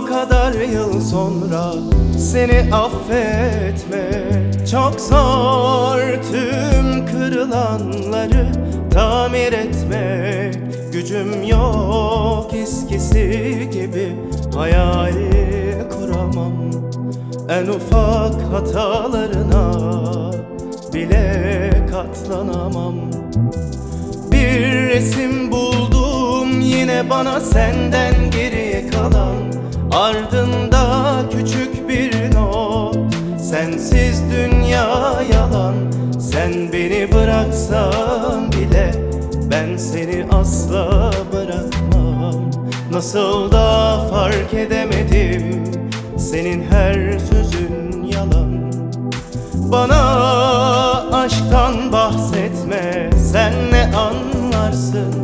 O kadar yıl sonra seni affetmek çok zor. Tüm kırılanları tamir etmek gücüm yok eskisi gibi. Hayal kuramam en ufak hatalarına bile katlanamam. Bir resim buldum yine bana senden geriye kalan, ardında küçük bir not: sensiz dünya yalan. Sen beni bıraksan bile ben seni asla bırakmam. Nasıl da fark edemedim senin her sözün yalan. Bana aşktan bahsetme, sen ne anlarsın?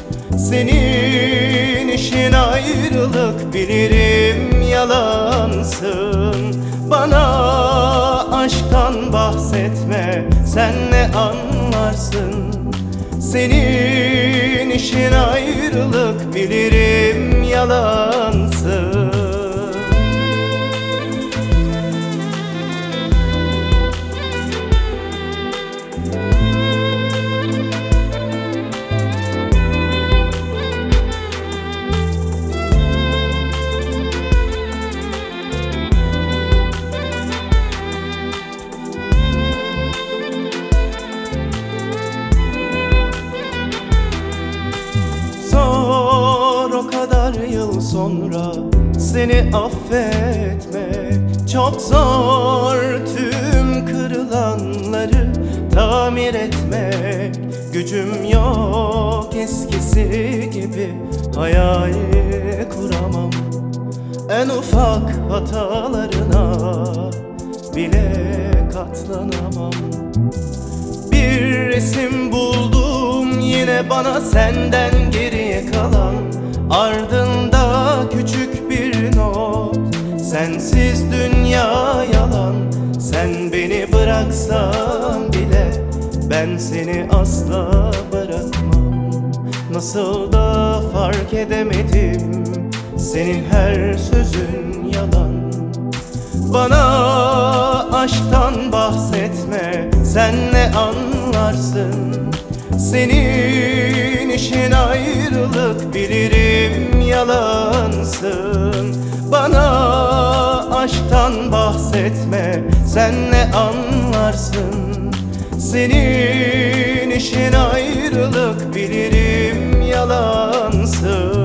Senin işin ayrılık, bilirim yalansın. Bana aşktan bahsetme, sen ne anlarsın? Senin işin ayrılık, bilirim yalansın. O kadar yıl sonra seni affetmek çok zor. Tüm kırılanları tamir etmek gücüm yok eskisi gibi. Hayal kuramam en ufak hatalarına bile katlanamam. Bir resim buldum yine bana senden geriye kalan, ardında küçük bir not: sensiz dünya yalan. Sen beni bıraksan bile ben seni asla bırakmam. Nasıl da fark edemedim senin her sözün yalan. Bana aşktan bahsetme, sen ne anlarsın? Senin işin ayrılık, bilirim yalansın. Bana aşktan bahsetme, sen ne anlarsın? Senin işin ayrılık, bilirim yalansın.